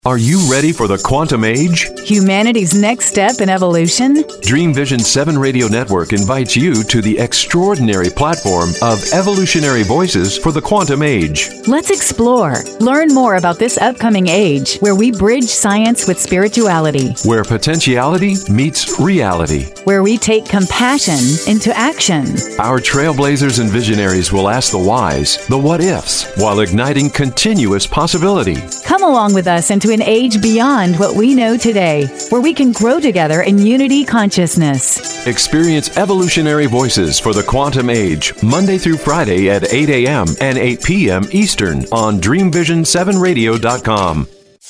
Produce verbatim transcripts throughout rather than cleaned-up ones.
Are you ready for the quantum age? Humanity's next step in evolution? Dream Vision seven Radio Network invites you to the extraordinary platform of Evolutionary Voices for the Quantum Age. Let's explore. Learn more about this upcoming age where we bridge science with spirituality. Where potentiality meets reality. Where we take compassion into action. Our trailblazers and visionaries will ask the whys, the what-ifs, while igniting continuous possibility. Come along with us into an age beyond what we know today, where we can grow together in unity consciousness. Experience Evolutionary Voices for the Quantum Age, Monday through Friday at eight a.m. and eight p.m. Eastern on dream vision seven radio dot com.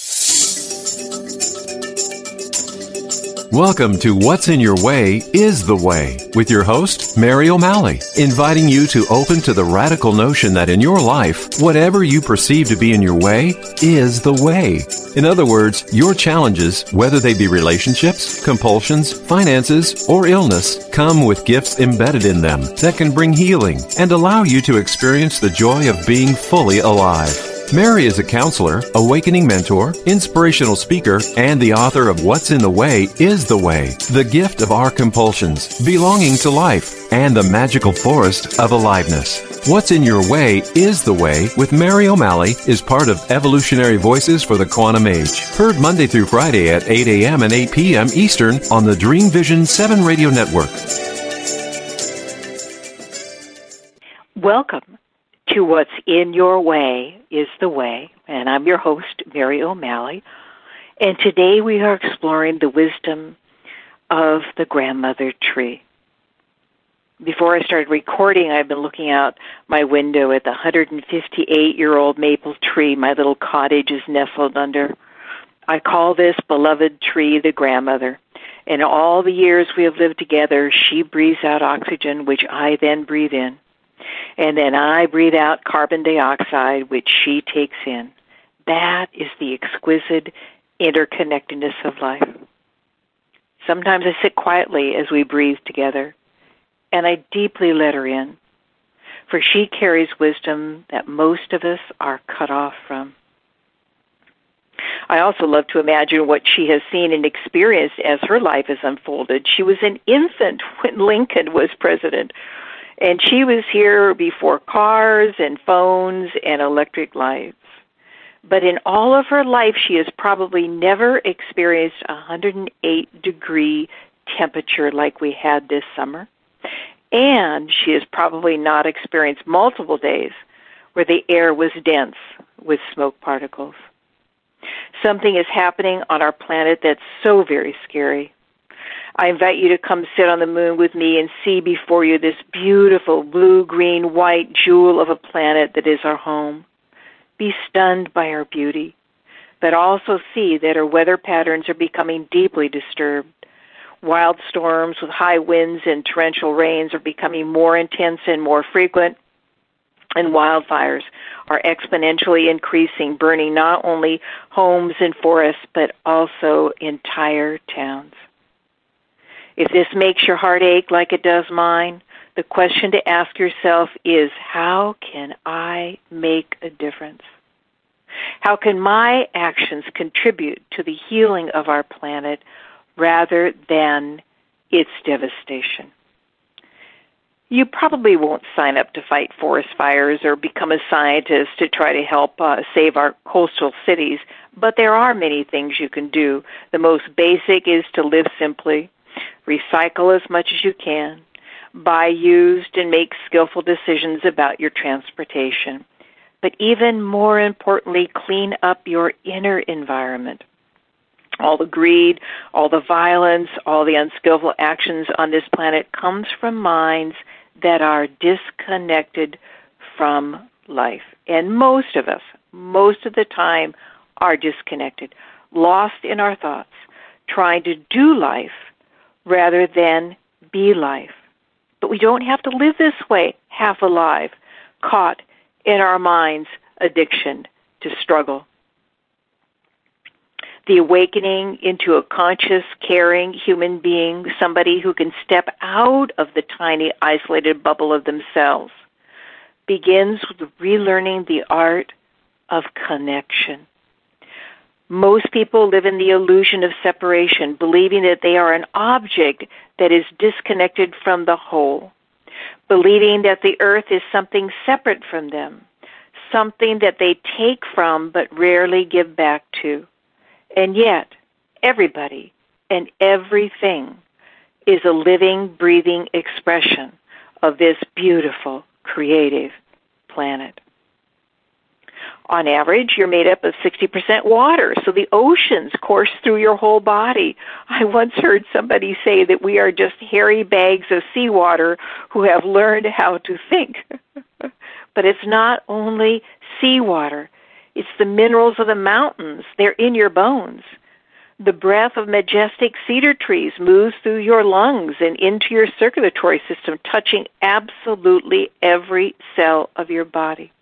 Welcome to What's in Your Way is the Way with your host, Mary O'Malley, inviting you to open to the radical notion that in your life, whatever you perceive to be in your way is the way. In other words, your challenges, whether they be relationships, compulsions, finances, or illness, come with gifts embedded in them that can bring healing and allow you to experience the joy of being fully alive. Mary is a counselor, awakening mentor, inspirational speaker, and the author of What's in the Way is the Way, the gift of our compulsions, belonging to life, and the magical forest of aliveness. What's in Your Way is the Way with Mary O'Malley is part of Evolutionary Voices for the Quantum Age. Heard Monday through Friday at eight a.m. and eight p.m. Eastern on the Dream Vision seven Radio Network. Welcome to What's in Your Way is the Way, and I'm your host, Mary O'Malley, and today we are exploring the wisdom of the grandmother tree. Before I started recording, I've been looking out my window at the one hundred fifty-eight-year-old maple tree my little cottage is nestled under. I call this beloved tree the grandmother. In all the years we have lived together, she breathes out oxygen, which I then breathe in. And then I breathe out carbon dioxide, which she takes in. That is the exquisite interconnectedness of life. Sometimes I sit quietly as we breathe together, and I deeply let her in, for she carries wisdom that most of us are cut off from. I also love to imagine what she has seen and experienced as her life has unfolded. She was an infant when Lincoln was president, and she was here before cars and phones and electric lights. But in all of her life, she has probably never experienced a one hundred eight degree temperature like we had this summer. And she has probably not experienced multiple days where the air was dense with smoke particles. Something is happening on our planet that's so very scary. I invite you to come sit on the moon with me and see before you this beautiful blue, green, white jewel of a planet that is our home. Be stunned by our beauty, but also see that our weather patterns are becoming deeply disturbed. Wild storms with high winds and torrential rains are becoming more intense and more frequent, and wildfires are exponentially increasing, burning not only homes and forests, but also entire towns. If this makes your heart ache like it does mine, the question to ask yourself is, how can I make a difference? How can my actions contribute to the healing of our planet rather than its devastation? You probably won't sign up to fight forest fires or become a scientist to try to help uh, save our coastal cities, but there are many things you can do. The most basic is to live simply, recycle as much as you can, buy used and make skillful decisions about your transportation. But even more importantly, clean up your inner environment. All the greed, all the violence, all the unskillful actions on this planet comes from minds that are disconnected from life. And most of us, most of the time, are disconnected, lost in our thoughts, trying to do life rather than be life. But we don't have to live this way, half alive, caught in our mind's addiction to struggle. The awakening into a conscious, caring human being, somebody who can step out of the tiny, isolated bubble of themselves, begins with relearning the art of connection. Most people live in the illusion of separation, believing that they are an object that is disconnected from the whole, believing that the earth is something separate from them, something that they take from but rarely give back to. And yet, everybody and everything is a living, breathing expression of this beautiful, creative planet. On average, you're made up of sixty percent water, so the oceans course through your whole body. I once heard somebody say that we are just hairy bags of seawater who have learned how to think. But it's not only seawater. It's the minerals of the mountains. They're in your bones. The breath of majestic cedar trees moves through your lungs and into your circulatory system, touching absolutely every cell of your body.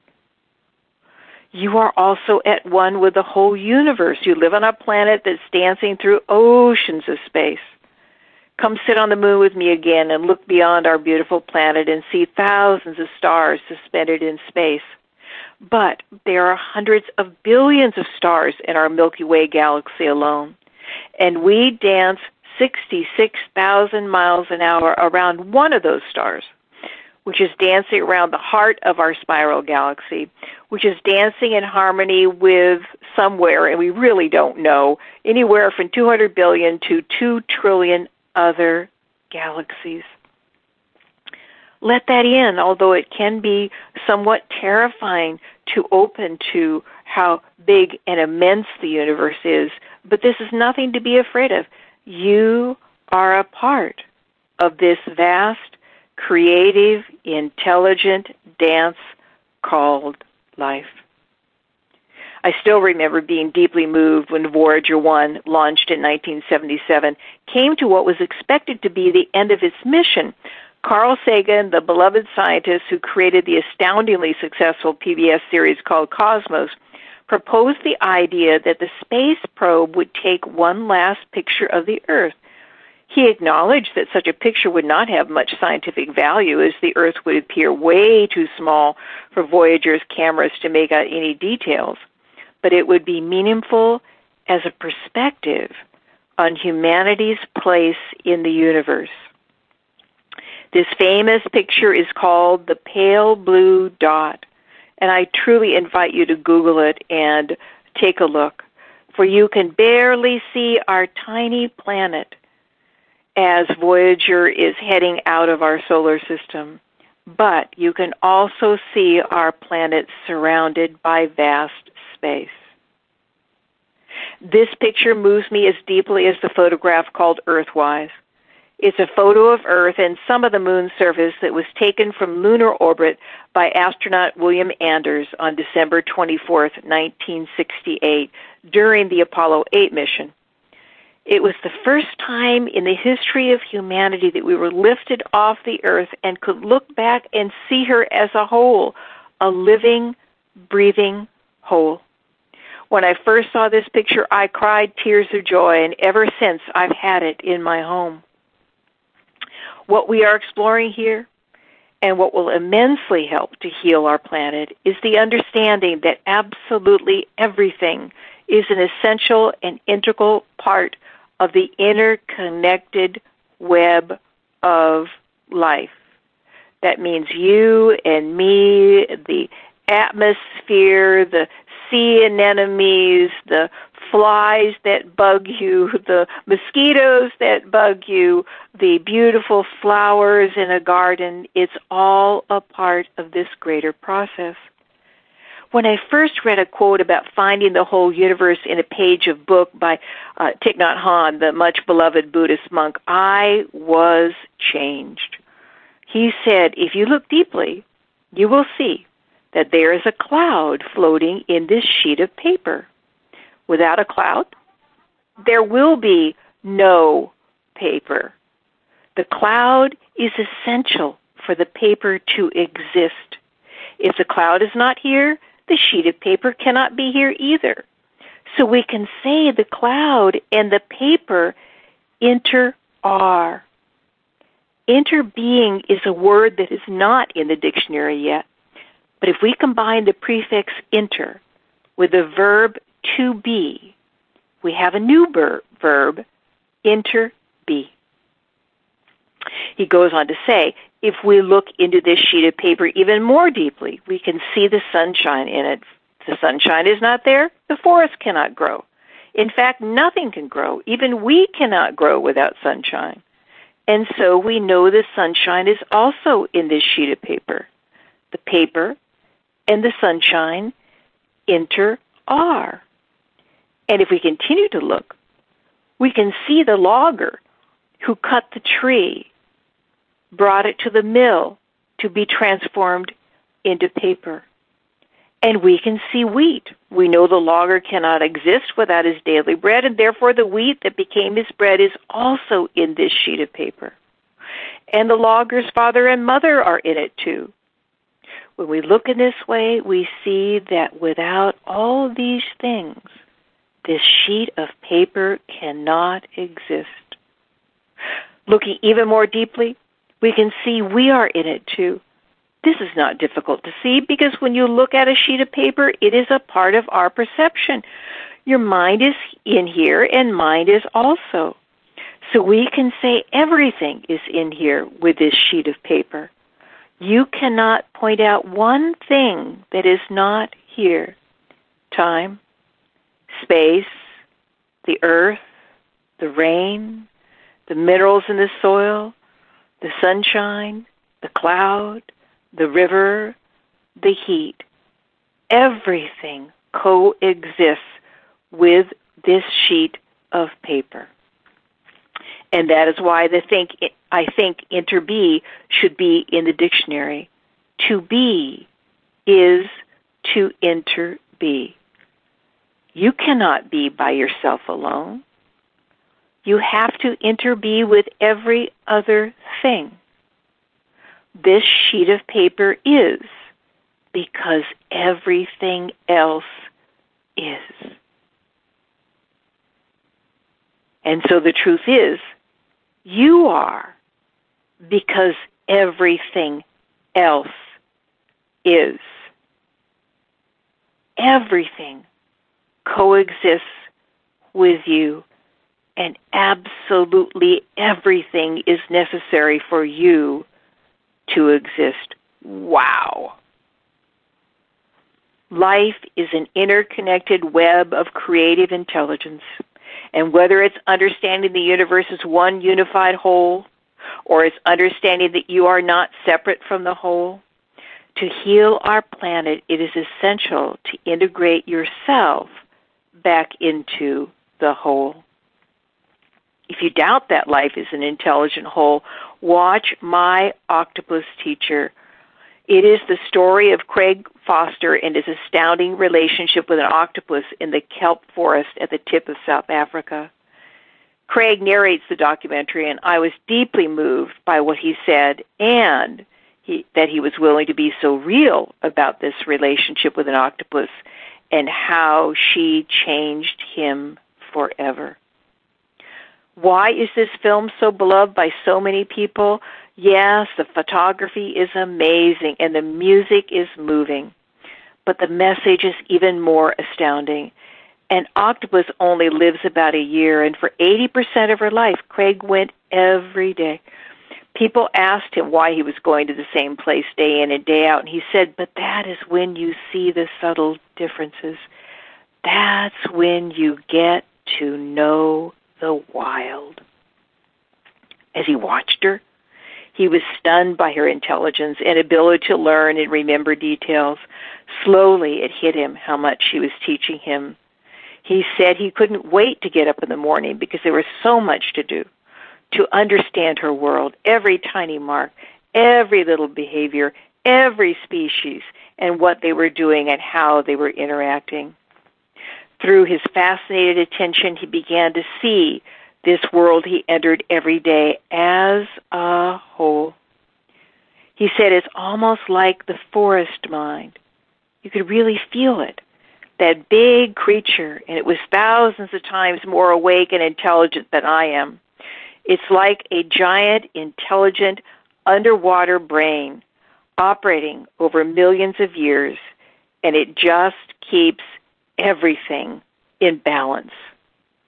You are also at one with the whole universe. You live on a planet that's dancing through oceans of space. Come sit on the moon with me again and look beyond our beautiful planet and see thousands of stars suspended in space. But there are hundreds of billions of stars in our Milky Way galaxy alone. And we dance sixty-six thousand miles an hour around one of those stars, which is dancing around the heart of our spiral galaxy, which is dancing in harmony with somewhere, and we really don't know, anywhere from two hundred billion to two trillion other galaxies. Let that in, although it can be somewhat terrifying to open to how big and immense the universe is. But this is nothing to be afraid of. You are a part of this vast, creative, intelligent dance called life. I still remember being deeply moved when Voyager one, launched in nineteen seventy-seven, came to what was expected to be the end of its mission. Carl Sagan, the beloved scientist who created the astoundingly successful P B S series called Cosmos, proposed the idea that the space probe would take one last picture of the Earth. He acknowledged that such a picture would not have much scientific value, as the Earth would appear way too small for Voyager's cameras to make out any details, but it would be meaningful as a perspective on humanity's place in the universe. This famous picture is called the Pale Blue Dot, and I truly invite you to Google it and take a look, for you can barely see our tiny planet as Voyager is heading out of our solar system, but you can also see our planet surrounded by vast space. This picture moves me as deeply as the photograph called Earthwise. It's a photo of Earth and some of the moon's surface that was taken from lunar orbit by astronaut William Anders on December twenty-fourth, nineteen sixty-eight, during the Apollo eight mission. It was the first time in the history of humanity that we were lifted off the Earth and could look back and see her as a whole, a living, breathing whole. When I first saw this picture, I cried tears of joy, and ever since I've had it in my home. What we are exploring here, and what will immensely help to heal our planet, is the understanding that absolutely everything is an essential and integral part of the interconnected web of life. That means you and me, the atmosphere, the sea anemones, the flies that bug you, the mosquitoes that bug you, the beautiful flowers in a garden. It's all a part of this greater process. When I first read a quote about finding the whole universe in a page of book by uh, Thich Nhat Hanh, the much-beloved Buddhist monk, I was changed. He said, if you look deeply, you will see that there is a cloud floating in this sheet of paper. Without a cloud, there will be no paper. The cloud is essential for the paper to exist. If the cloud is not here, the sheet of paper cannot be here either. So we can say the cloud and the paper inter-are. Interbeing is a word that is not in the dictionary yet. But if we combine the prefix inter with the verb to be, we have a new ber- verb, interbe. He goes on to say, if we look into this sheet of paper even more deeply, we can see the sunshine in it. If the sunshine is not there, the forest cannot grow. In fact, nothing can grow. Even we cannot grow without sunshine. And so we know the sunshine is also in this sheet of paper. The paper and the sunshine inter are. And if we continue to look, we can see the logger who cut the tree, brought it to the mill to be transformed into paper. And we can see wheat. We know the logger cannot exist without his daily bread, and therefore the wheat that became his bread is also in this sheet of paper. And the logger's father and mother are in it too. When we look in this way, we see that without all these things, this sheet of paper cannot exist. Looking even more deeply, we can see we are in it too. This is not difficult to see because when you look at a sheet of paper, it is a part of our perception. Your mind is in here and mind is also. So we can say everything is in here with this sheet of paper. You cannot point out one thing that is not here. Time, space, the earth, the rain, the minerals in the soil, the sunshine, the cloud, the river, the heat. Everything coexists with this sheet of paper. And that is why the think, I think interbe should be in the dictionary. To be is to interbe. You cannot be by yourself alone. You have to interbe with every other thing. This sheet of paper is because everything else is. And so the truth is, you are because everything else is. Everything coexists with you, and absolutely everything is necessary for you to exist. Wow. Life is an interconnected web of creative intelligence. And whether it's understanding the universe as one unified whole, or it's understanding that you are not separate from the whole, to heal our planet, it is essential to integrate yourself back into the whole. If you doubt that life is an intelligent whole, watch My Octopus Teacher. It is the story of Craig Foster and his astounding relationship with an octopus in the kelp forest at the tip of South Africa. Craig narrates the documentary, and I was deeply moved by what he said and he, that he was willing to be so real about this relationship with an octopus and how she changed him forever. Why is this film so beloved by so many people? Yes, the photography is amazing and the music is moving, but the message is even more astounding. An octopus only lives about a year, and for eighty percent of her life, Craig went every day. People asked him why he was going to the same place day in and day out, and he said, but that is when you see the subtle differences. That's when you get to know the wild. As he watched her, he was stunned by her intelligence and ability to learn and remember details. Slowly, it hit him how much she was teaching him. He said he couldn't wait to get up in the morning because there was so much to do, to understand her world, every tiny mark, every little behavior, every species, and what they were doing and how they were interacting. Through his fascinated attention, he began to see this world he entered every day as a whole. He said it's almost like the forest mind. You could really feel it, that big creature, and it was thousands of times more awake and intelligent than I am. It's like a giant, intelligent, underwater brain operating over millions of years, and it just keeps everything in balance.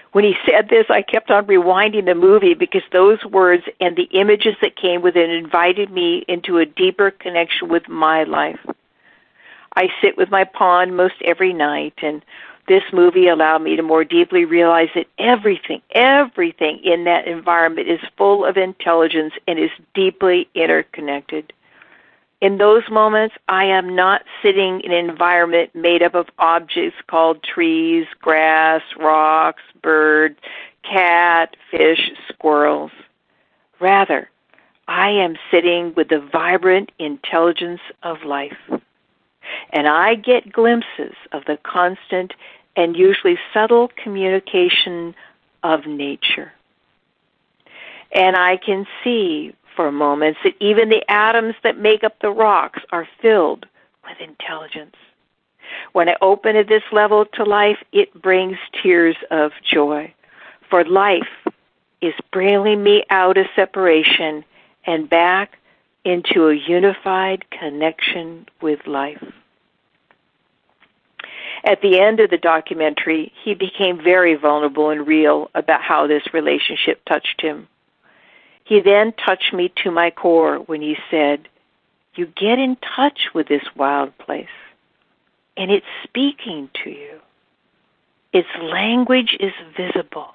When he said this, I kept on rewinding the movie because those words and the images that came with it invited me into a deeper connection with my life. I sit with my pond most every night, and this movie allowed me to more deeply realize that everything, everything in that environment is full of intelligence and is deeply interconnected. In those moments, I am not sitting in an environment made up of objects called trees, grass, rocks, birds, cat, fish, squirrels. Rather, I am sitting with the vibrant intelligence of life. And I get glimpses of the constant and usually subtle communication of nature. And I can see for moments that even the atoms that make up the rocks are filled with intelligence. When I open at this level to life, it brings tears of joy. For life is bringing me out of separation and back into a unified connection with life. At the end of the documentary, he became very vulnerable and real about how this relationship touched him. He then touched me to my core when he said, "You get in touch with this wild place, and it's speaking to you. Its language is visible."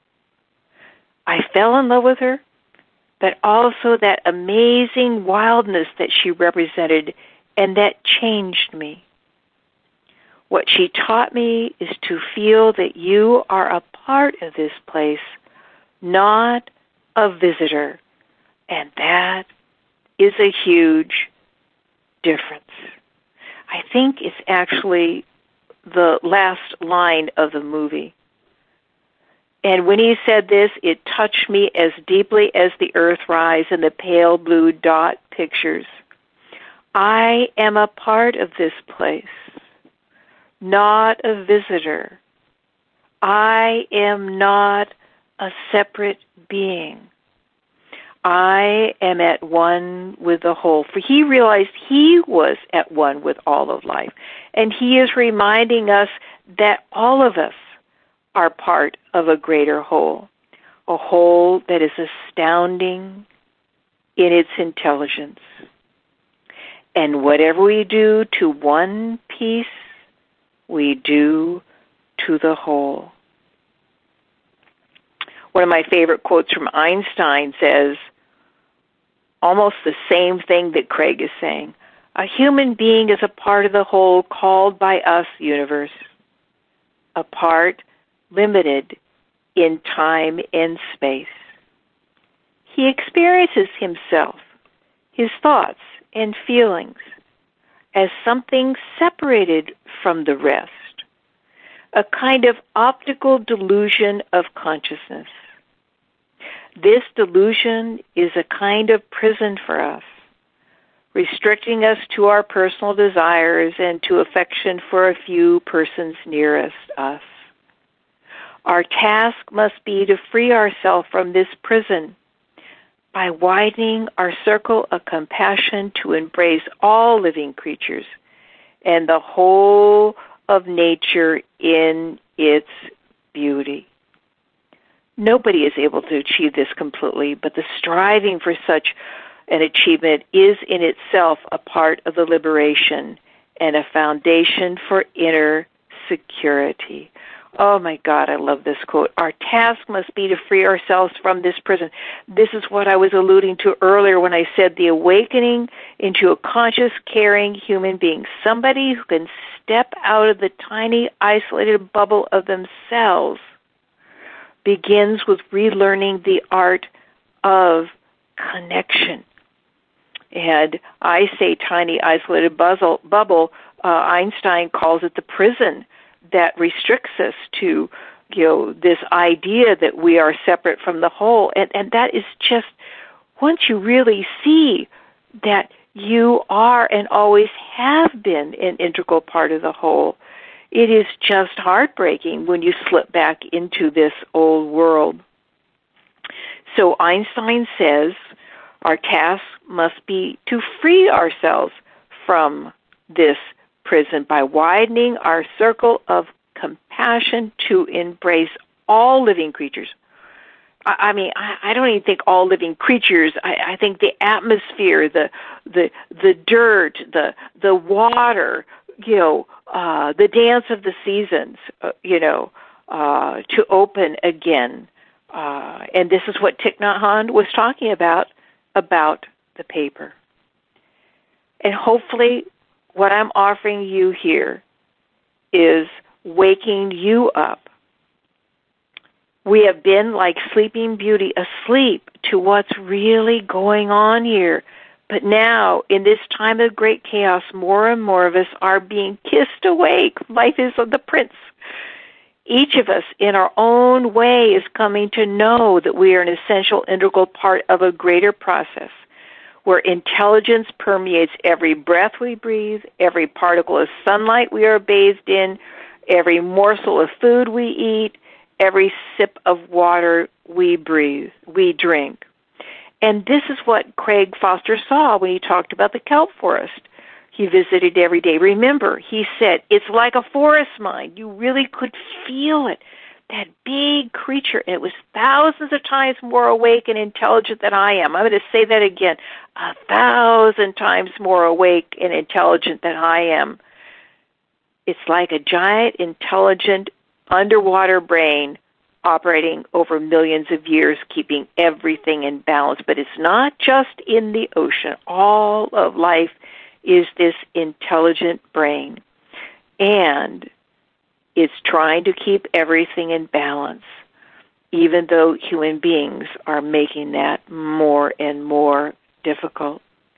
I fell in love with her, but also that amazing wildness that she represented, and that changed me. What she taught me is to feel that you are a part of this place, not a visitor, and that is a huge difference. I think it's actually the last line of the movie. And when he said this, it touched me as deeply as the Earthrise and the pale blue dot pictures. I am a part of this place, not a visitor. I am not a separate being. I am at one with the whole. For he realized he was at one with all of life. And he is reminding us that all of us are part of a greater whole, a whole that is astounding in its intelligence. And whatever we do to one piece, we do to the whole. One of my favorite quotes from Einstein says almost the same thing that Craig is saying. A human being is a part of the whole called by us universe, a part limited in time and space. He experiences himself, his thoughts and feelings, as something separated from the rest, a kind of optical delusion of consciousness. This delusion is a kind of prison for us, restricting us to our personal desires and to affection for a few persons nearest us. Our task must be to free ourselves from this prison by widening our circle of compassion to embrace all living creatures and the whole of nature in its beauty. Nobody is able to achieve this completely, but the striving for such an achievement is in itself a part of the liberation and a foundation for inner security. Oh my God, I love this quote. Our task must be to free ourselves from this prison. This is what I was alluding to earlier when I said the awakening into a conscious, caring human being. Somebody who can step out of the tiny, isolated bubble of themselves begins with relearning the art of connection. And I say tiny, isolated bubble, bubble uh, Einstein calls it the prison that restricts us to, you know, this idea that we are separate from the whole. And, and that is just, once you really see that you are and always have been an integral part of the whole, it is just heartbreaking when you slip back into this old world. So Einstein says our task must be to free ourselves from this prison by widening our circle of compassion to embrace all living creatures. I, I mean, I, I don't even think all living creatures. I, I think the atmosphere, the the the dirt, the the water, you know, uh, the dance of the seasons, uh, you know, uh, to open again. Uh, and this is what Thich Nhat Hanh was talking about, about the paper. And hopefully what I'm offering you here is waking you up. We have been like Sleeping Beauty, asleep to what's really going on here. But now, in this time of great chaos, more and more of us are being kissed awake. Life is of the Prince. Each of us, in our own way, is coming to know that we are an essential, integral part of a greater process where intelligence permeates every breath we breathe, every particle of sunlight we are bathed in, every morsel of food we eat, every sip of water we breathe, we drink. And this is what Craig Foster saw when he talked about the kelp forest he visited every day. Remember, he said, it's like a forest mine. You really could feel it. That big creature, and it was thousands of times more awake and intelligent than I am. I'm going to say that again, a thousand times more awake and intelligent than I am. It's like a giant, intelligent, underwater brain operating over millions of years, keeping everything in balance. But it's not just in the ocean. All of life is this intelligent brain. And it's trying to keep everything in balance, even though human beings are making that more and more difficult.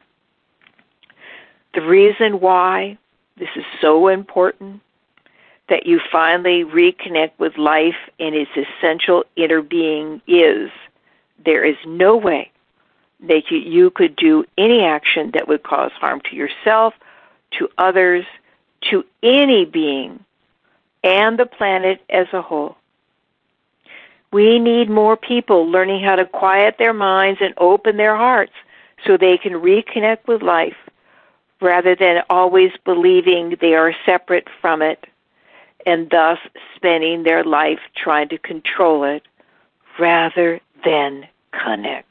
The reason why this is so important, that you finally reconnect with life and its essential inner being, is there is no way that you could do any action that would cause harm to yourself, to others, to any being, and the planet as a whole. We need more people learning how to quiet their minds and open their hearts so they can reconnect with life rather than always believing they are separate from it and thus spending their life trying to control it rather than connect.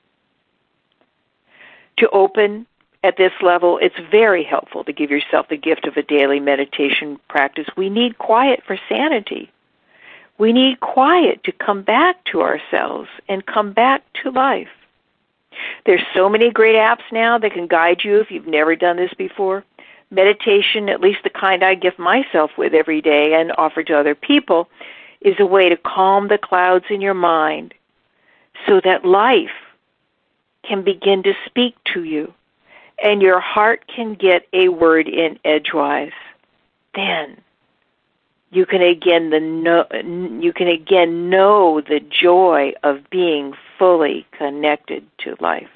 To open at this level, it's very helpful to give yourself the gift of a daily meditation practice. We need quiet for sanity. We need quiet to come back to ourselves and come back to life. There's so many great apps now that can guide you if you've never done this before. Meditation, at least the kind I gift myself with every day and offer to other people, is a way to calm the clouds in your mind so that life can begin to speak to you and your heart can get a word in edgewise. Then you can again the know, you can again know the joy of being fully connected to life.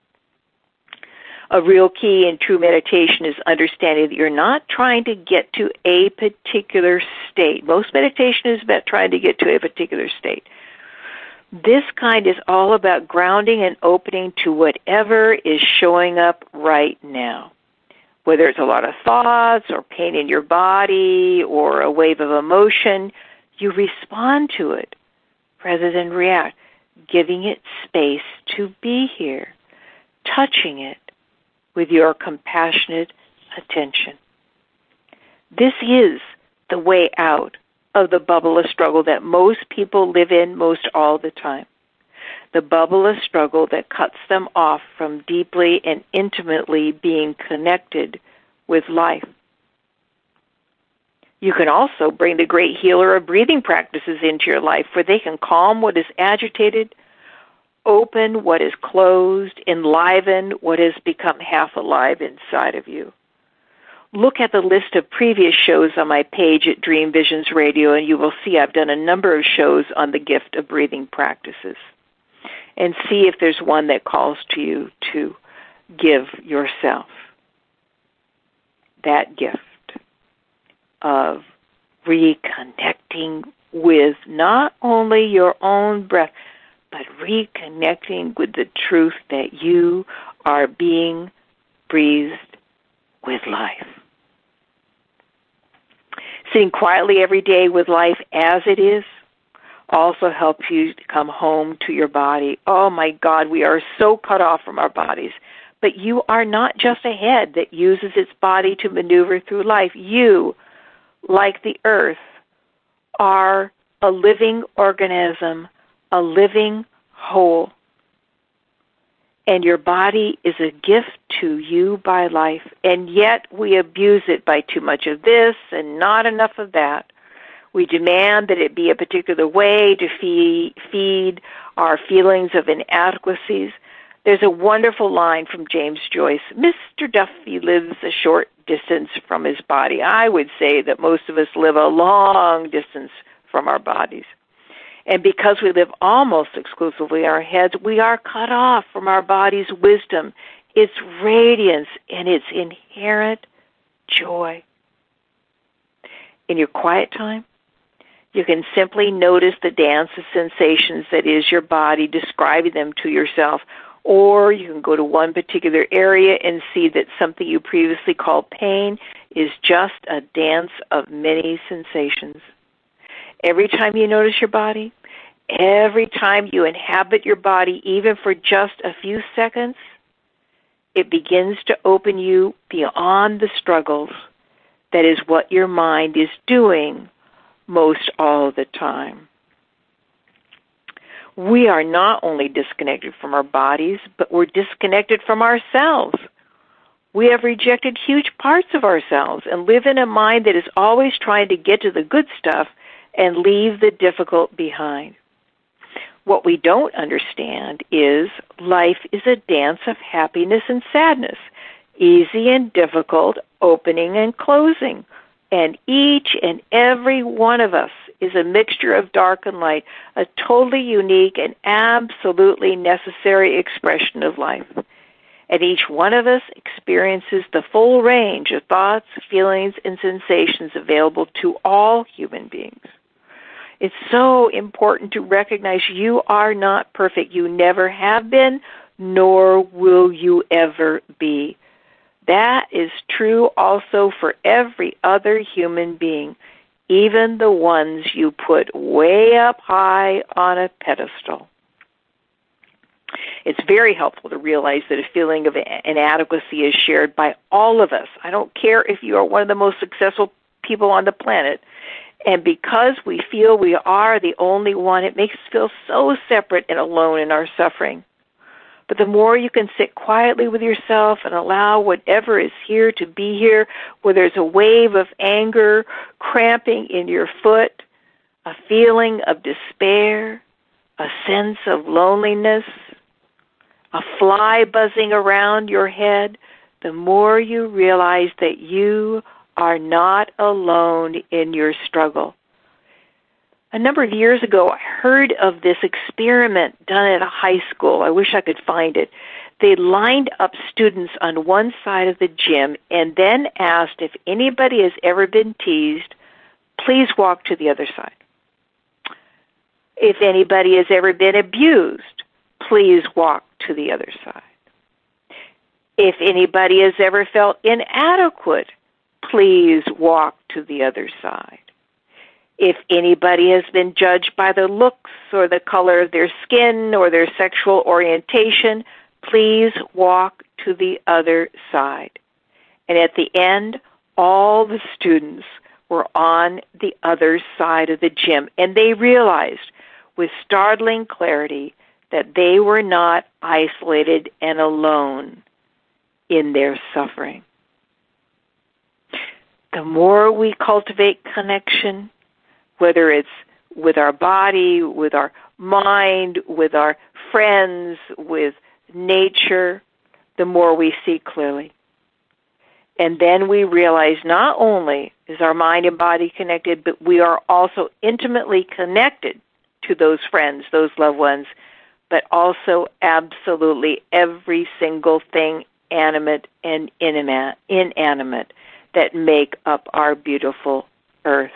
A real key in true meditation is understanding that you're not trying to get to a particular state. Most meditation is about trying to get to a particular state. This kind is all about grounding and opening to whatever is showing up right now. Whether it's a lot of thoughts or pain in your body or a wave of emotion, you respond to it rather than react, giving it space to be here, touching it with your compassionate attention. This is the way out of the bubble of struggle that most people live in most all the time. The bubble of struggle that cuts them off from deeply and intimately being connected with life. You can also bring the great healer of breathing practices into your life, where they can calm what is agitated, open what is closed, enliven what has become half alive inside of you. Look at the list of previous shows on my page at Dream Visions Radio, and you will see I've done a number of shows on the gift of breathing practices. And see if there's one that calls to you to give yourself that gift of reconnecting with not only your own breath, but reconnecting with the truth that you are being breathed with life. Sitting quietly every day with life as it is, also helps you to come home to your body. Oh my God, we are so cut off from our bodies. But you are not just a head that uses its body to maneuver through life. You, like the earth, are a living organism, a living whole. And your body is a gift to you by life, and yet we abuse it by too much of this and not enough of that. We demand that it be a particular way to feed, feed our feelings of inadequacies. There's a wonderful line from James Joyce. Mister Duffy lives a short distance from his body. I would say that most of us live a long distance from our bodies. And because we live almost exclusively in our heads, we are cut off from our body's wisdom, its radiance, and its inherent joy. In your quiet time, you can simply notice the dance of sensations that is your body, describing them to yourself. Or you can go to one particular area and see that something you previously called pain is just a dance of many sensations. Every time you notice your body, every time you inhabit your body, even for just a few seconds, it begins to open you beyond the struggles. That is what your mind is doing most all the time. We are not only disconnected from our bodies, but we're disconnected from ourselves. We have rejected huge parts of ourselves and live in a mind that is always trying to get to the good stuff and leave the difficult behind. What we don't understand is life is a dance of happiness and sadness, easy and difficult, opening and closing. And each and every one of us is a mixture of dark and light, a totally unique and absolutely necessary expression of life. And each one of us experiences the full range of thoughts, feelings, and sensations available to all human beings. It's so important to recognize you are not perfect. You never have been, nor will you ever be. That is true also for every other human being, even the ones you put way up high on a pedestal. It's very helpful to realize that a feeling of inadequacy is shared by all of us. I don't care if you are one of the most successful people on the planet. And because we feel we are the only one, it makes us feel so separate and alone in our suffering. But the more you can sit quietly with yourself and allow whatever is here to be here, whether it's a wave of anger cramping in your foot, a feeling of despair, a sense of loneliness, a fly buzzing around your head, the more you realize that you are not alone in your struggle. A number of years ago, I heard of this experiment done at a high school. I wish I could find it. They lined up students on one side of the gym and then asked if anybody has ever been teased, please walk to the other side. If anybody has ever been abused, please walk to the other side. If anybody has ever felt inadequate, please walk to the other side. If anybody has been judged by the looks or the color of their skin or their sexual orientation, please walk to the other side. And at the end, all the students were on the other side of the gym, and they realized with startling clarity that they were not isolated and alone in their suffering. The more we cultivate connection, whether it's with our body, with our mind, with our friends, with nature, the more we see clearly. And then we realize not only is our mind and body connected, but we are also intimately connected to those friends, those loved ones, but also absolutely every single thing, animate and inanimate, that make up our beautiful earth.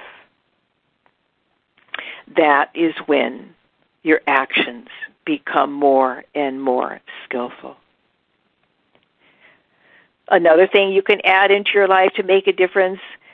That is when your actions become more and more skillful. Another thing you can add into your life to make a difference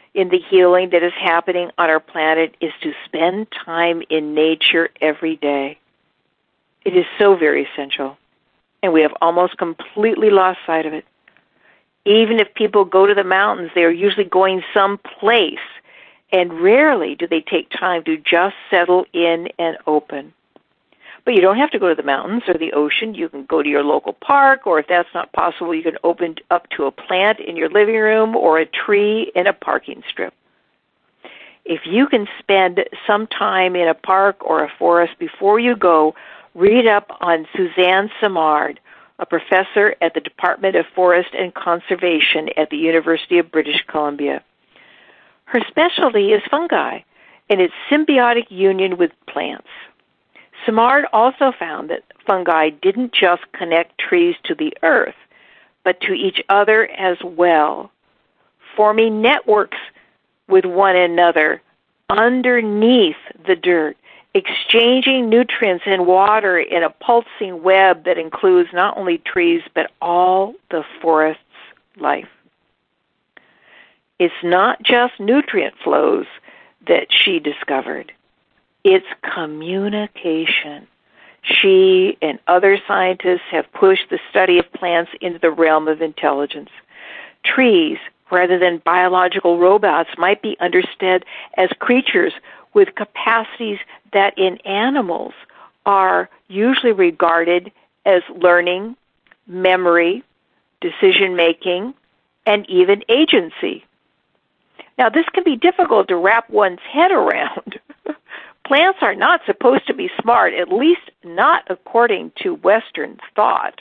in the healing that is happening on our planet is to spend time in nature every day. It is so very essential, and we have almost completely lost sight of it. Even if people go to the mountains, they are usually going someplace, and rarely do they take time to just settle in and open. But you don't have to go to the mountains or the ocean. You can go to your local park, or if that's not possible, you can open up to a plant in your living room or a tree in a parking strip. If you can spend some time in a park or a forest before you go, read up on Suzanne Simard, a professor at the Department of Forest and Conservation at the University of British Columbia. Her specialty is fungi and its symbiotic union with plants. Simard also found that fungi didn't just connect trees to the earth, but to each other as well, forming networks with one another underneath the dirt, exchanging nutrients and water in a pulsing web that includes not only trees, but all the forest's life. It's not just nutrient flows that she discovered. It's communication. She and other scientists have pushed the study of plants into the realm of intelligence. Trees, rather than biological robots, might be understood as creatures with capacities that in animals are usually regarded as learning, memory, decision-making, and even agency. Now, this can be difficult to wrap one's head around. Plants are not supposed to be smart, at least not according to Western thought.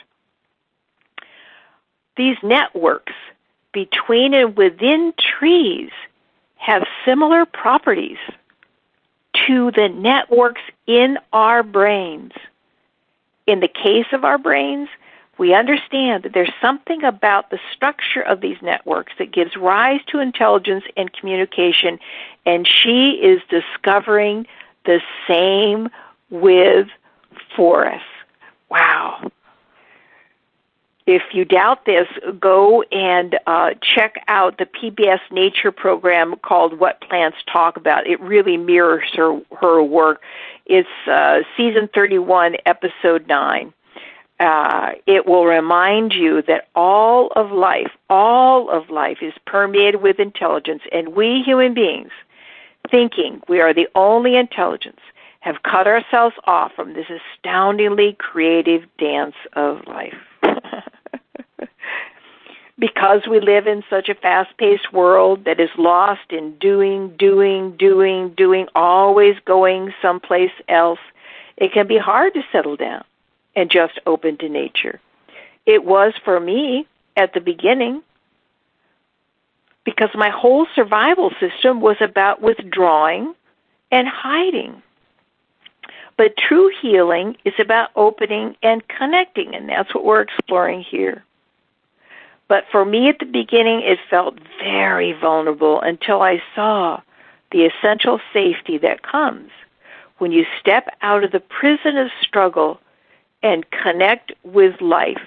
These networks between and within trees have similar properties to the networks in our brains. In the case of our brains, we understand that there's something about the structure of these networks that gives rise to intelligence and communication, and she is discovering the same with forests. Wow. If you doubt this, go and uh, check out the P B S Nature program called What Plants Talk About. It really mirrors her, her work. It's uh, season thirty-one, episode nine. Uh, it will remind you that all of life, all of life is permeated with intelligence, and we human beings, thinking we are the only intelligence, have cut ourselves off from this astoundingly creative dance of life. Because we live in such a fast-paced world that is lost in doing, doing, doing, doing, always going someplace else, it can be hard to settle down and just open to nature. It was for me at the beginning, because my whole survival system was about withdrawing and hiding. But true healing is about opening and connecting, and that's what we're exploring here. But for me at the beginning, it felt very vulnerable until I saw the essential safety that comes when you step out of the prison of struggle and connect with life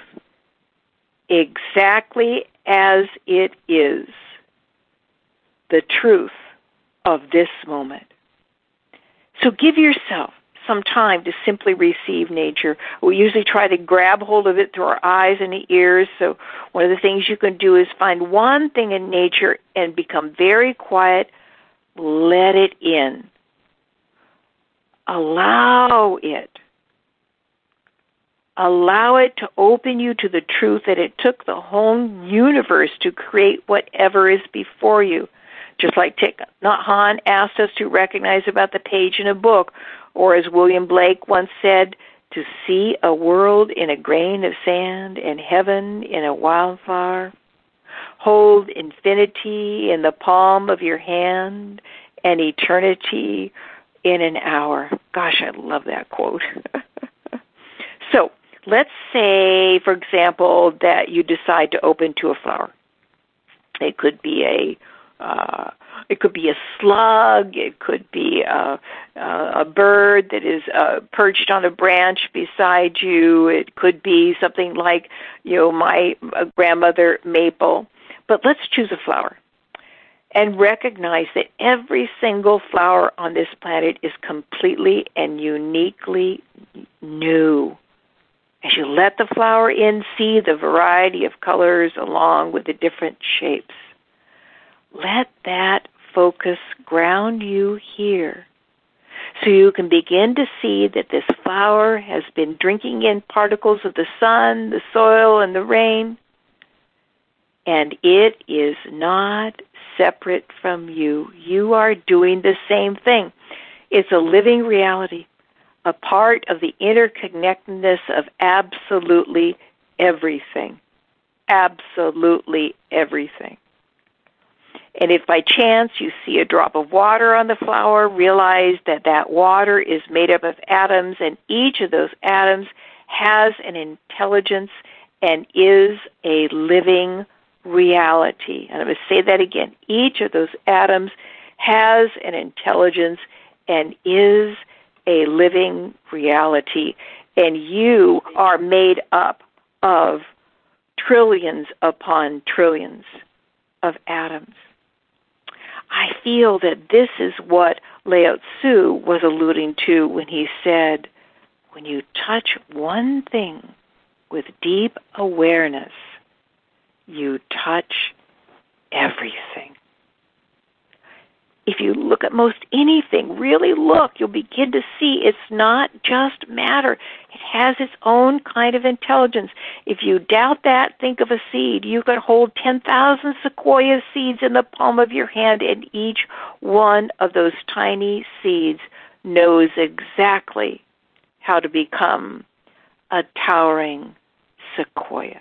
exactly as it is, the truth of this moment. So give yourself some time to simply receive nature. We usually try to grab hold of it through our eyes and the ears, so one of the things you can do is find one thing in nature and become very quiet. Let it in. Allow it. Allow it to open you to the truth that it took the whole universe to create whatever is before you. Just like Thich Nhat Hanh asked us to recognize about the page in a book, or as William Blake once said, to see a world in a grain of sand and heaven in a wildflower. Hold infinity in the palm of your hand and eternity in an hour. Gosh, I love that quote. So let's say, for example, that you decide to open to a flower. It could be a Uh, it could be a slug. It could be a, a, a bird that is uh, perched on a branch beside you. It could be something like, you know, my uh, grandmother, Maple. But let's choose a flower. and recognize that every single flower on this planet is completely and uniquely new. As you let the flower in, see the variety of colors along with the different shapes. Let that focus ground you here so you can begin to see that this flower has been drinking in particles of the sun, the soil, and the rain, and it is not separate from you. You are doing the same thing. It's a living reality, a part of the interconnectedness of absolutely everything. Absolutely everything. And if by chance you see a drop of water on the flower, realize that that water is made up of atoms, and each of those atoms has an intelligence and is a living reality. And I'm going to say that again. Each of those atoms has an intelligence and is a living reality. And you are made up of trillions upon trillions of atoms. I feel that this is what Lao Tzu was alluding to when he said, when you touch one thing with deep awareness, you touch everything. If you look at most anything, really look, you'll begin to see it's not just matter. It has its own kind of intelligence. If you doubt that, think of a seed. You could hold ten thousand sequoia seeds in the palm of your hand, and each one of those tiny seeds knows exactly how to become a towering sequoia.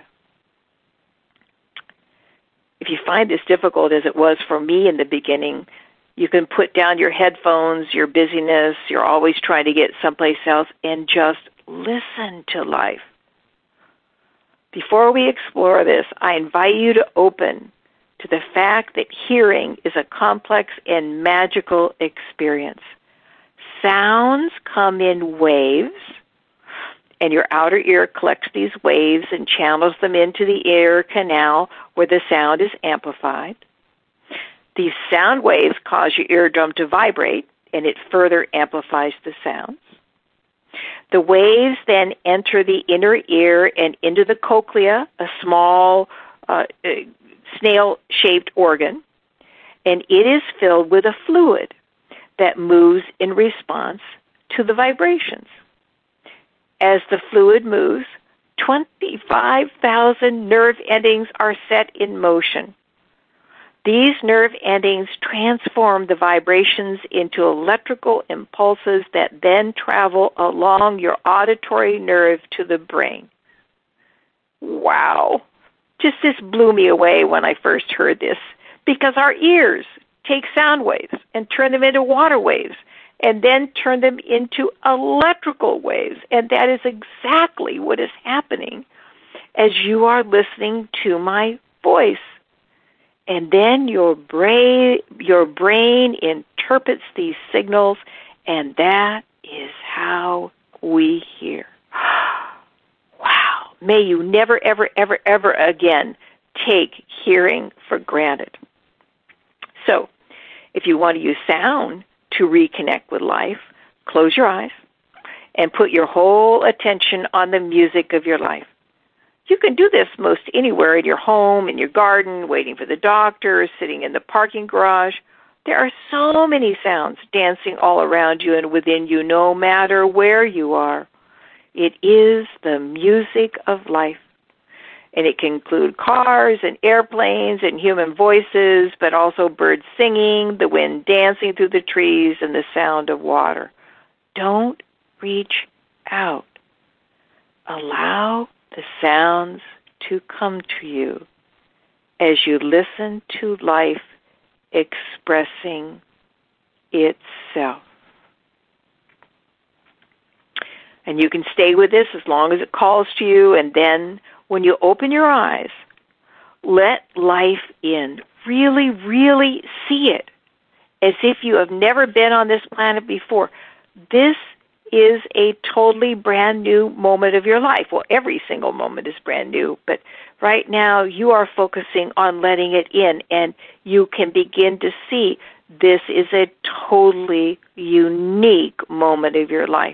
If you find this difficult, as it was for me in the beginning, you can put down your headphones, your busyness, you're always trying to get someplace else, and just listen to life. Before we explore this, I invite you to open to the fact that hearing is a complex and magical experience. Sounds come in waves, and your outer ear collects these waves and channels them into the ear canal where the sound is amplified. These sound waves cause your eardrum to vibrate, and it further amplifies the sounds. The waves then enter the inner ear and into the cochlea, a small uh, snail-shaped organ, and it is filled with a fluid that moves in response to the vibrations. As the fluid moves, twenty-five thousand nerve endings are set in motion. These nerve endings transform the vibrations into electrical impulses that then travel along your auditory nerve to the brain. Wow. Just this blew me away when I first heard this, because our ears take sound waves and turn them into water waves and then turn them into electrical waves. And that is exactly what is happening as you are listening to my voice. And then your brain, your brain interprets these signals, and that is how we hear. Wow. May you never, ever, ever, ever again take hearing for granted. So, if you want to use sound to reconnect with life, close your eyes and put your whole attention on the music of your life. You can do this most anywhere, in your home, in your garden, waiting for the doctor, sitting in the parking garage. There are so many sounds dancing all around you and within you, no matter where you are. It is the music of life. And it can include cars and airplanes and human voices, but also birds singing, the wind dancing through the trees, and the sound of water. Don't reach out. Allow the sounds to come to you as you listen to life expressing itself. And you can stay with this as long as it calls to you, and then when you open your eyes, let life in. Really, really see it as if you have never been on this planet before. This is a totally brand new moment of your life. Well, every single moment is brand new, but right now you are focusing on letting it in, and you can begin to see this is a totally unique moment of your life.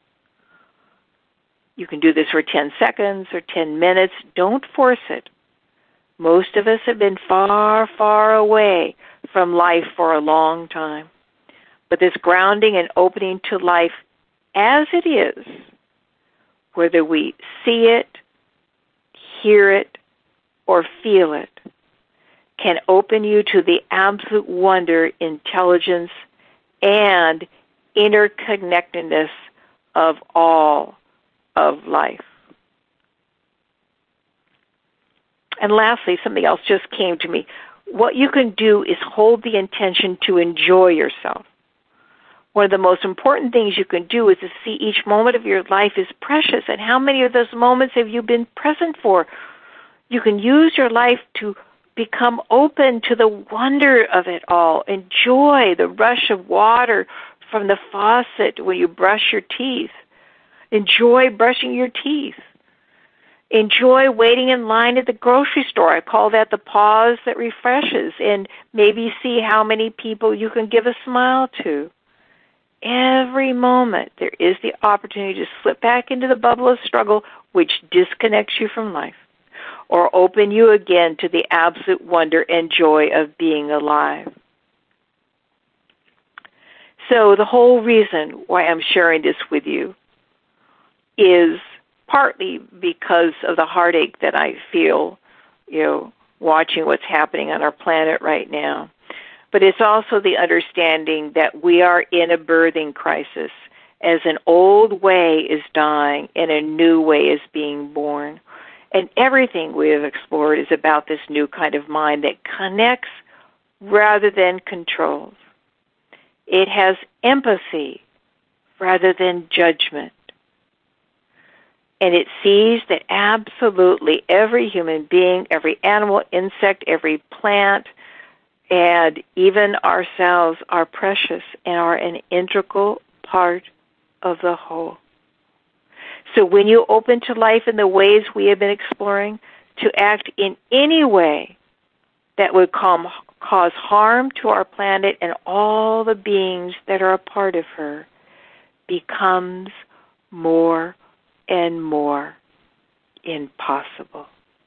You can do this for ten seconds or ten minutes. Don't force it. Most of us have been far, far away from life for a long time. But this grounding and opening to life as it is, whether we see it, hear it, or feel it, can open you to the absolute wonder, intelligence, and interconnectedness of all of life. And lastly, something else just came to me. What you can do is hold the intention to enjoy yourself. One of the most important things you can do is to see each moment of your life is precious, and how many of those moments have you been present for? You can use your life to become open to the wonder of it all. Enjoy the rush of water from the faucet when you brush your teeth. Enjoy brushing your teeth. Enjoy waiting in line at the grocery store. I call that the pause that refreshes. And maybe see how many people you can give a smile to. Every moment there is the opportunity to slip back into the bubble of struggle which disconnects you from life, or open you again to the absolute wonder and joy of being alive. So the whole reason why I'm sharing this with you is partly because of the heartache that I feel, you know, watching what's happening on our planet right now. But it's also the understanding that we are in a birthing crisis, as an old way is dying and a new way is being born. And everything we have explored is about this new kind of mind that connects rather than controls. It has empathy rather than judgment. And it sees that absolutely every human being, every animal, insect, every plant, and even ourselves are precious and are an integral part of the whole. So when you open to life in the ways we have been exploring, to act in any way that would come, cause harm to our planet and all the beings that are a part of her, becomes more and more impossible.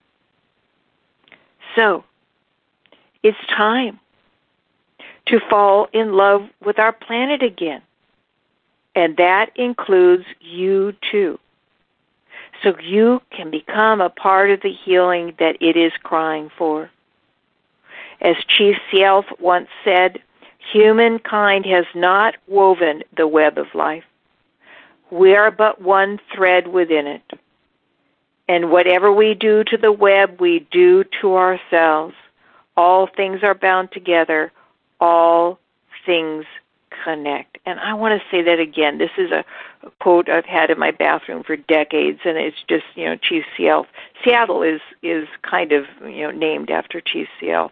So, it's time to fall in love with our planet again. And that includes you too. So you can become a part of the healing that it is crying for. As Chief Sealth once said, humankind has not woven the web of life. We are but one thread within it. And whatever we do to the web, we do to ourselves. All things are bound together. All things connect. And I want to say that again. This is a, a quote I've had in my bathroom for decades, and it's just, you know, Chief Sealth. Seattle is, is kind of, you know, named after Chief Sealth.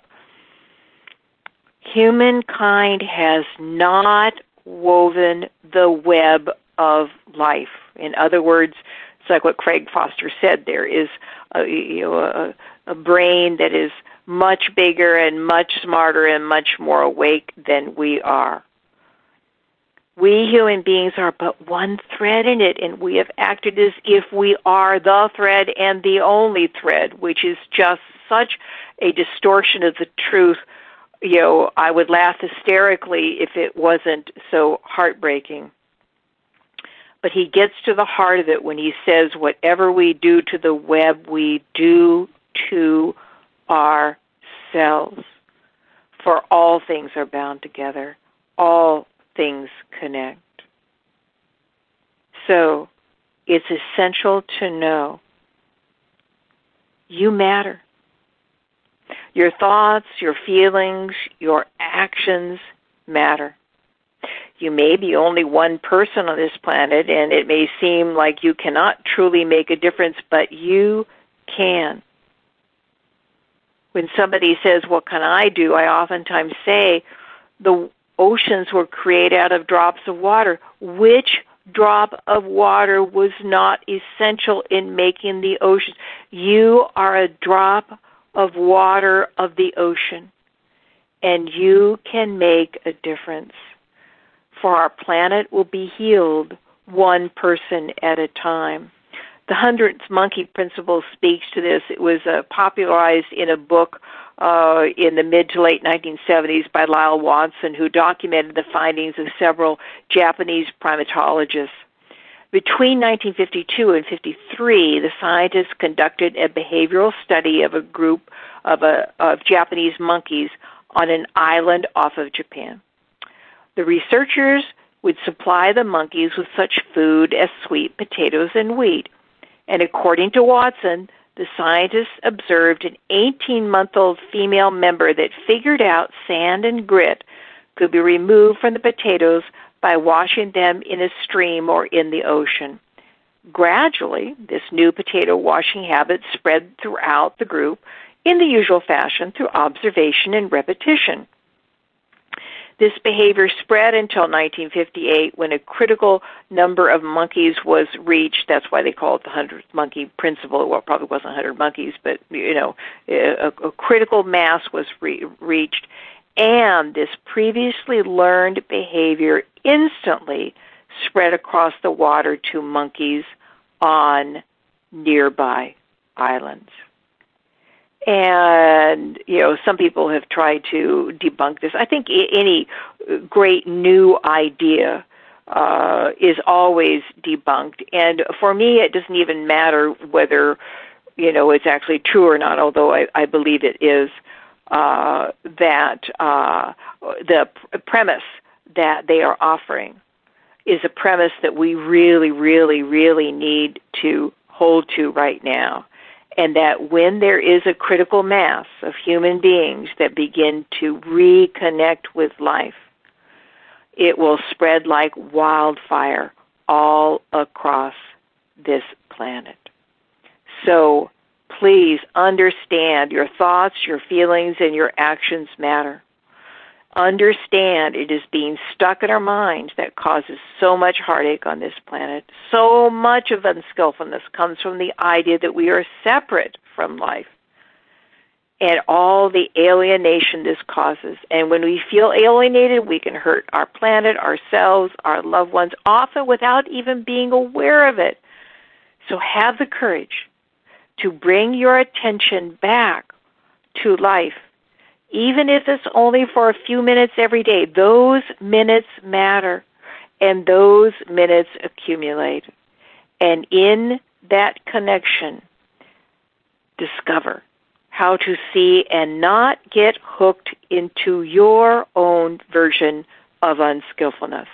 Humankind has not woven the web of life. In other words, it's like what Craig Foster said. There is a, you know, a, a brain that is much bigger and much smarter and much more awake than we are. We human beings are but one thread in it, and we have acted as if we are the thread and the only thread, which is just such a distortion of the truth. You know, I would laugh hysterically if it wasn't so heartbreaking. But he gets to the heart of it when he says, whatever we do to the web, we do to ourselves. For all things are bound together. All things connect. So it's essential to know you matter. Your thoughts, your feelings, your actions matter. You may be only one person on this planet, and it may seem like you cannot truly make a difference, but you can. When somebody says, what can I do? I oftentimes say, the oceans were created out of drops of water. Which drop of water was not essential in making the ocean. You are a drop of water of the ocean, and you can make a difference. For our planet will be healed one person at a time. The hundredth monkey principle speaks to this. It was uh, popularized in a book uh, in the mid to late nineteen seventies by Lyle Watson, who documented the findings of several Japanese primatologists. Between nineteen fifty-two and fifty-three, the scientists conducted a behavioral study of a group of, a, of Japanese monkeys on an island off of Japan. The researchers would supply the monkeys with such food as sweet potatoes and wheat. And according to Watson, the scientists observed an eighteen-month-old female member that figured out sand and grit could be removed from the potatoes by washing them in a stream or in the ocean. Gradually, this new potato washing habit spread throughout the group in the usual fashion through observation and repetition. This behavior spread until nineteen fifty-eight, when a critical number of monkeys was reached. That's why they call it the hundredth monkey principle. Well, it probably wasn't one hundred monkeys, but, you know, a, a critical mass was re- reached. And this previously learned behavior instantly spread across the water to monkeys on nearby islands. And, you know, some people have tried to debunk this. I think any great new idea uh, is always debunked. And for me, it doesn't even matter whether, you know, it's actually true or not, although I, I believe it is, uh, that uh, the pr- premise that they are offering is a premise that we really, really, really need to hold to right now. And that when there is a critical mass of human beings that begin to reconnect with life, it will spread like wildfire all across this planet. So please understand your thoughts, your feelings, and your actions matter. Understand it is being stuck in our minds that causes so much heartache on this planet. So much of unskillfulness comes from the idea that we are separate from life and all the alienation this causes. And when we feel alienated, we can hurt our planet, ourselves, our loved ones, often without even being aware of it. So have the courage to bring your attention back to life. Even if it's only for a few minutes every day, those minutes matter, and those minutes accumulate. And in that connection, discover how to see and not get hooked into your own version of unskillfulness.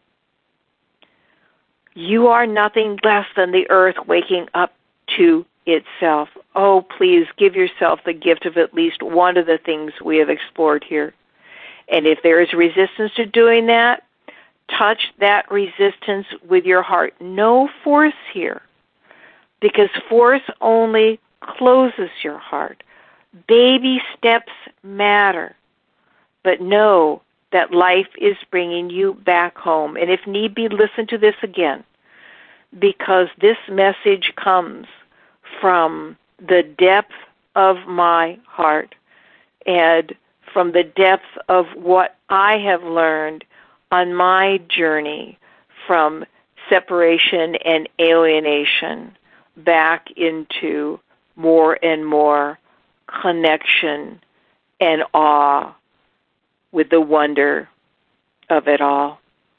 You are nothing less than the earth waking up to itself. Oh, please give yourself the gift of at least one of the things we have explored here. And if there is resistance to doing that, touch that resistance with your heart. No force here, because force only closes your heart. Baby steps matter, but know that life is bringing you back home. And if need be, listen to this again, because this message comes from the depth of my heart and from the depth of what I have learned on my journey from separation and alienation back into more and more connection and awe with the wonder of it all.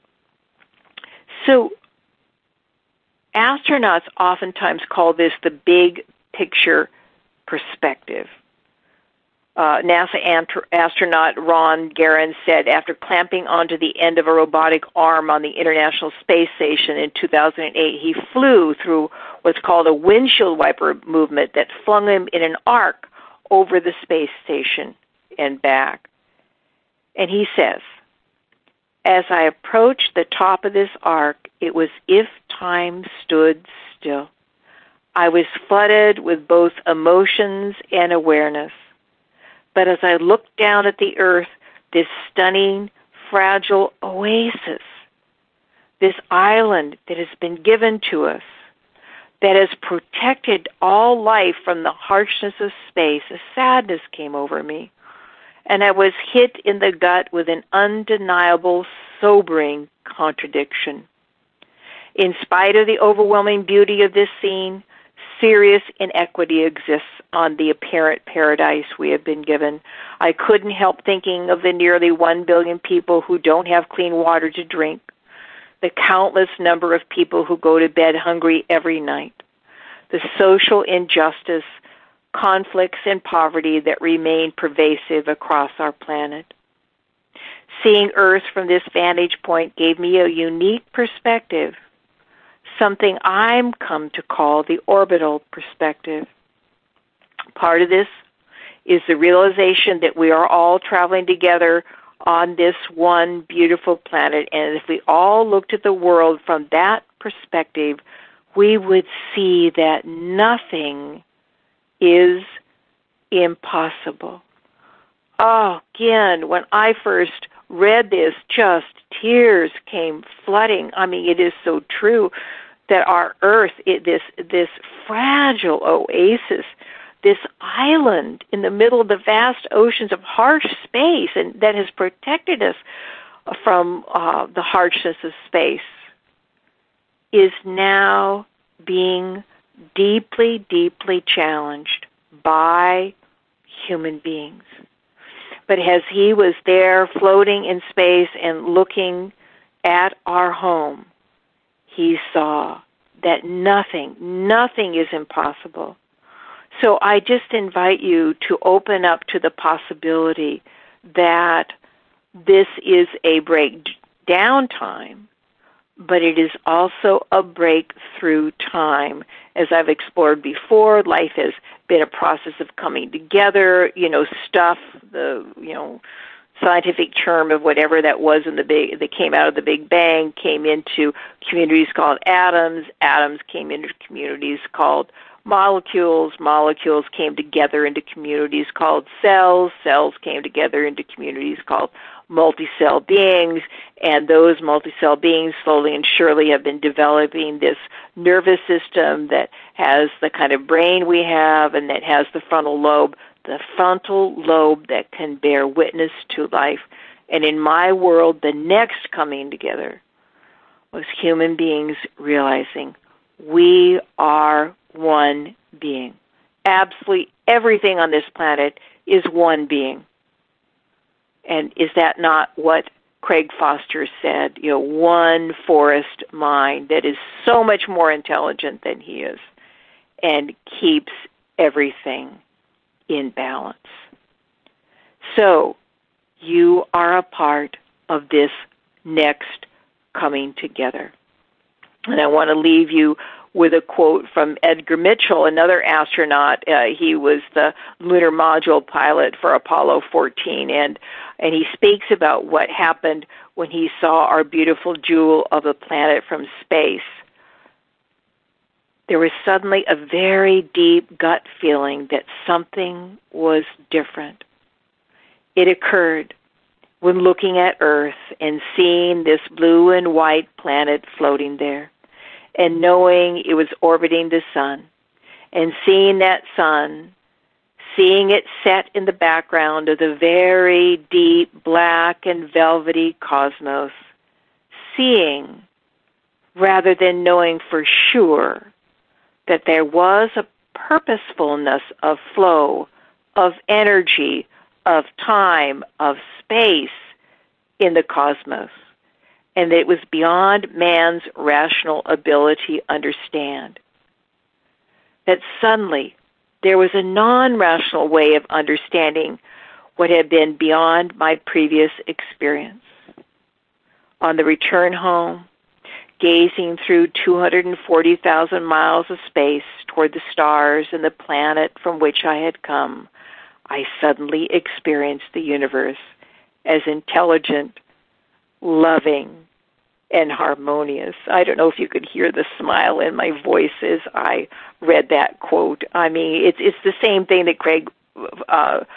So, astronauts oftentimes call this the big picture perspective. Uh, NASA ant- astronaut Ron Garan said after clamping onto the end of a robotic arm on the International Space Station in two thousand eight, he flew through what's called a windshield wiper movement that flung him in an arc over the space station and back. And he says, as I approached the top of this arc, it was if time stood still. I was flooded with both emotions and awareness. But as I looked down at the earth, this stunning, fragile oasis, this island that has been given to us, that has protected all life from the harshness of space, a sadness came over me. And I was hit in the gut with an undeniable, sobering contradiction. In spite of the overwhelming beauty of this scene, serious inequity exists on the apparent paradise we have been given. I couldn't help thinking of the nearly one billion people who don't have clean water to drink, the countless number of people who go to bed hungry every night, the social injustice, conflicts, and poverty that remain pervasive across our planet. Seeing Earth from this vantage point gave me a unique perspective, something I'm come to call the orbital perspective. Part of this is the realization that we are all traveling together on this one beautiful planet, and if we all looked at the world from that perspective, we would see that nothing is impossible. Oh, again, when I first read this, just tears came flooding. I mean, it is so true that our Earth, it, this this fragile oasis, this island in the middle of the vast oceans of harsh space, and that has protected us from uh, the harshness of space, is now being deeply, deeply challenged by human beings. But as he was there floating in space and looking at our home, he saw that nothing, nothing is impossible. So I just invite you to open up to the possibility that this is a breakdown time, but it is also a breakthrough time. As I've explored before, life has been a process of coming together, you know, stuff, the, you know, scientific term of whatever that was in the big, that came out of the Big Bang, came into communities called atoms, atoms came into communities called molecules, molecules came together into communities called cells, cells came together into communities called multi-cell beings, and those multi-cell beings slowly and surely have been developing this nervous system that has the kind of brain we have and that has the frontal lobe, the frontal lobe that can bear witness to life. And in my world, the next coming together was human beings realizing we are one being. Absolutely everything on this planet is one being. And is that not what Craig Foster said? You know, one forest mind that is so much more intelligent than he is and keeps everything in balance. So you are a part of this next coming together. And I want to leave you with a quote from Edgar Mitchell, another astronaut. Uh, he was the lunar module pilot for Apollo fourteen, and and he speaks about what happened when he saw our beautiful jewel of a planet from space. There was suddenly a very deep gut feeling that something was different. It occurred when looking at Earth and seeing this blue and white planet floating there, and knowing it was orbiting the sun, and seeing that sun, seeing it set in the background of the very deep black and velvety cosmos, seeing rather than knowing for sure that there was a purposefulness of flow, of energy, of time, of space in the cosmos, and that it was beyond man's rational ability to understand. That suddenly there was a non-rational way of understanding what had been beyond my previous experience. On the return home, gazing through two hundred forty thousand miles of space toward the stars and the planet from which I had come, I suddenly experienced the universe as intelligent, loving, and harmonious. I don't know if you could hear the smile in my voice as I read that quote. I mean, it's it's the same thing that Craig uh,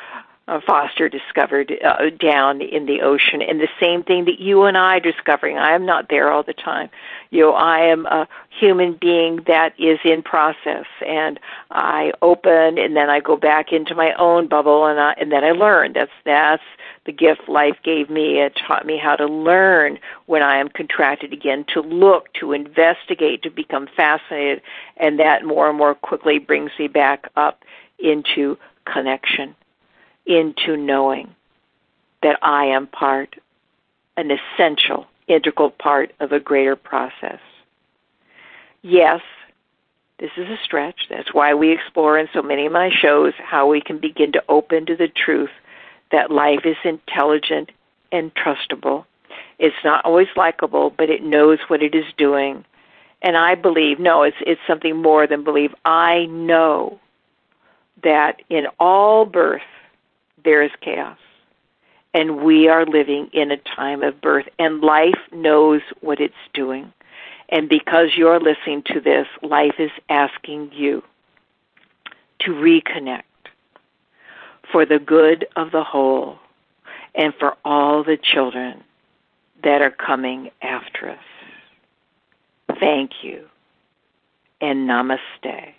uh, Foster discovered uh, down in the ocean, and the same thing that you and I are discovering. I am not there all the time. You know, I am a human being that is in process, and I open, and then I go back into my own bubble, and I, and then I learn. That's that's the gift life gave me. It taught me how to learn when I am contracted again, to look, to investigate, to become fascinated, and that more and more quickly brings me back up into connection, into knowing that I am part, an essential, integral part of a greater process. Yes, this is a stretch. That's why we explore in so many of my shows how we can begin to open to the truth that life is intelligent and trustable. It's not always likable, but it knows what it is doing. And I believe, no, it's it's something more than believe. I know that in all birth there is chaos, and we are living in a time of birth, and life knows what it's doing. And because you're listening to this, life is asking you to reconnect for the good of the whole and for all the children that are coming after us. Thank you, and namaste.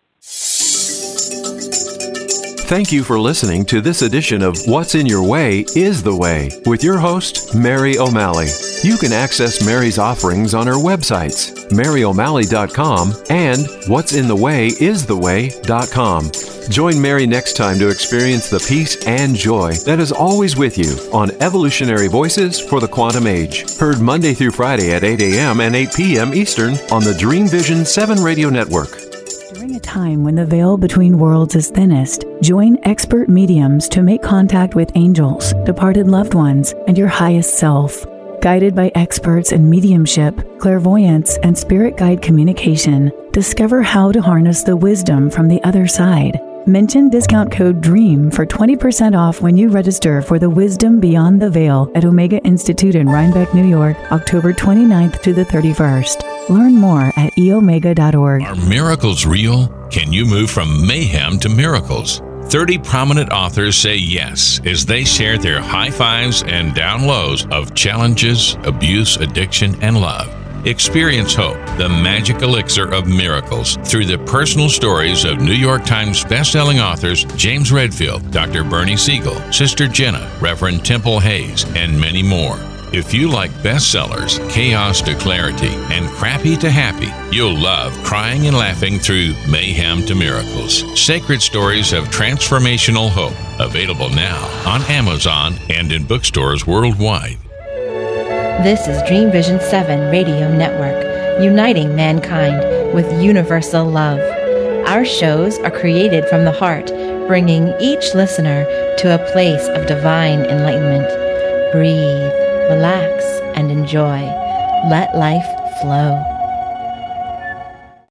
Thank you for listening to this edition of What's in Your Way is the Way with your host, Mary O'Malley. You can access Mary's offerings on her websites, mary o'malley dot com and whats in the way is the way dot com. Join Mary next time to experience the peace and joy that is always with you on Evolutionary Voices for the Quantum Age. Heard Monday through Friday at eight a.m. and eight p.m. Eastern on the Dream Vision seven Radio Network. During a time when the veil between worlds is thinnest, join expert mediums to make contact with angels, departed loved ones, and your highest self. Guided by experts in mediumship, clairvoyance, and spirit guide communication, discover how to harness the wisdom from the other side. Mention discount code DREAM for twenty percent off when you register for the Wisdom Beyond the Veil at Omega Institute in Rhinebeck, New York, October twenty-ninth to the thirty-first. Learn more at e omega dot org. Are miracles real? Can you move from mayhem to miracles? thirty prominent authors say yes as they share their high fives and down lows of challenges, abuse, addiction, and love. Experience hope, the magic elixir of miracles, through the personal stories of New York Times bestselling authors James Redfield, Doctor Bernie Siegel, Sister Jenna, Reverend Temple Hayes, and many more. If you like bestsellers, chaos to clarity, and crappy to happy, you'll love crying and laughing through mayhem to miracles. Sacred stories of transformational hope. Available now on Amazon and in bookstores worldwide. This is Dream Vision seven Radio Network, uniting mankind with universal love. Our shows are created from the heart, bringing each listener to a place of divine enlightenment. Breathe, relax, and enjoy. Let life flow.